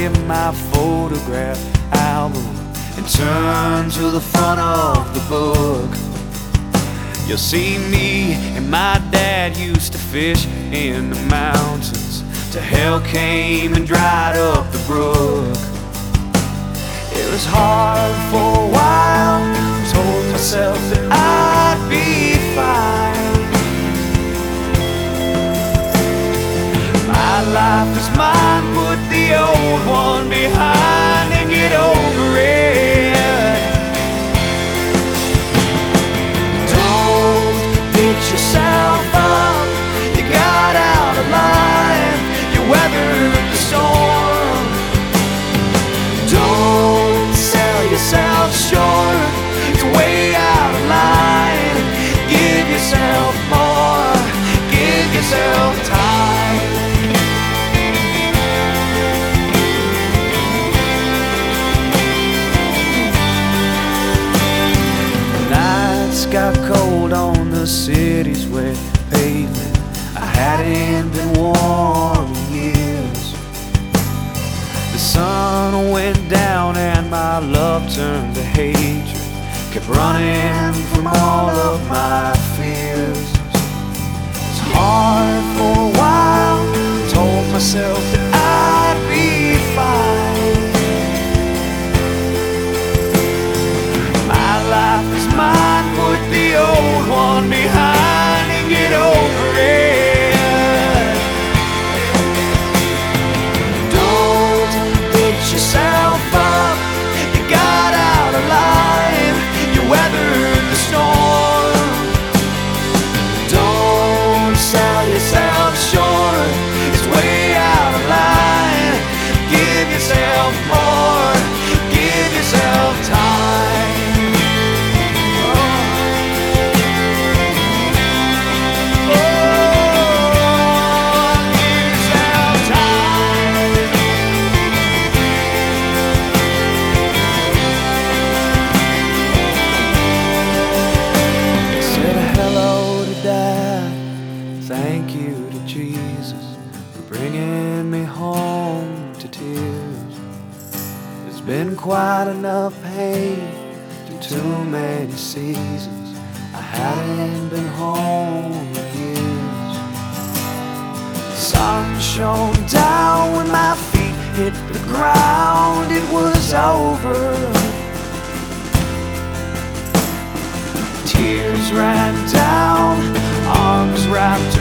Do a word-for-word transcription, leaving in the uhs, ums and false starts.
get my photograph album and turn to the front of the book. You'll see me and my dad used to fish in the mountains till hell came and dried up the brook. It was hard for a while, told myself that I'd be fine. My life is mine, put the old one behind and get over it. Don't beat yourself up, you got out of line, you weathered the storm. Don't sell yourself short, it's way out of line. Give yourself more, give yourself time. Got cold on the city's wet pavement. I hadn't been warm in years. The sun went down and my love turned to hatred. Kept running from all of my fears. It's hard for a while, told myself that I'd be fine. My life is mine, put the old one behind and get over it. Don't beat yourself up, you got out of line, you weathered the storm. Don't sell yourself short, it's way out of line. Give yourself more, give yourself time. Thank you to Jesus for bringing me home to tears. There's been quite enough pain through too many seasons. I hadn't been home in years. The sun shone down when my feet hit the ground. It was over. Tears ran down, arms wrapped